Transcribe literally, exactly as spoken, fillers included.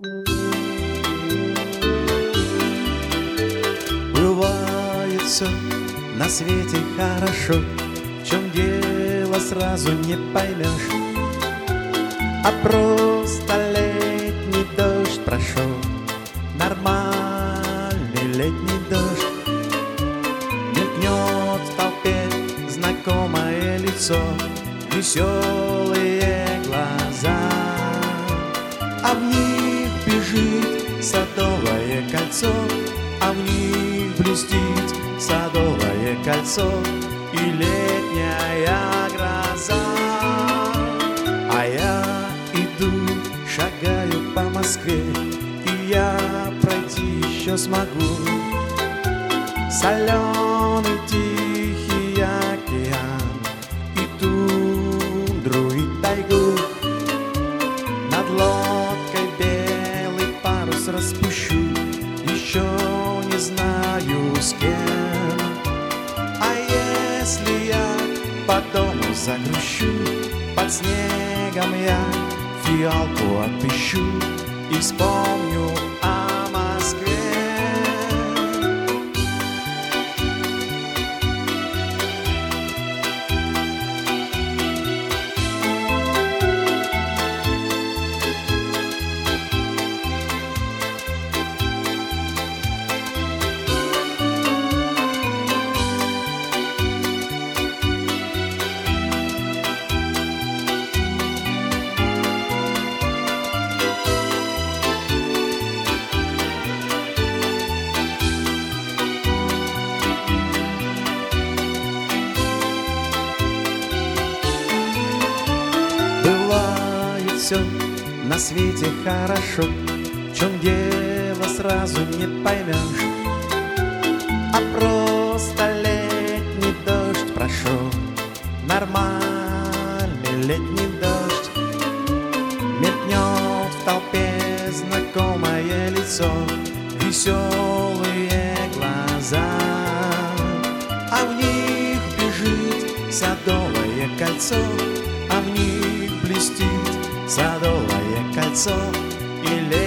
Бывает все на свете хорошо, в чем дело сразу не поймешь. А просто летний дождь прошел, нормальный летний дождь. Мелькнет в толпе знакомое лицо, веселые глаза, а в них бежит садовое кольцо, а в них блестит садовое кольцо и летняя гроза. А я иду, шагаю по Москве, и я пройти еще смогу. Соленый тихий океан и тундру, и тайгу. Над лодкой белый парус распущу, еще не знаю с кем. А если я по дому загрущу, под снегом я фиалку отыщу и вспомню о Москве. Бывает все на свете хорошо, в чем дело сразу не поймешь. А просто летний дождь прошел, нормальный летний дождь. Мелькнет в толпе знакомое лицо, веселые глаза, а в них бежит садовое кольцо, а в них блестит садовое кольцо и лето.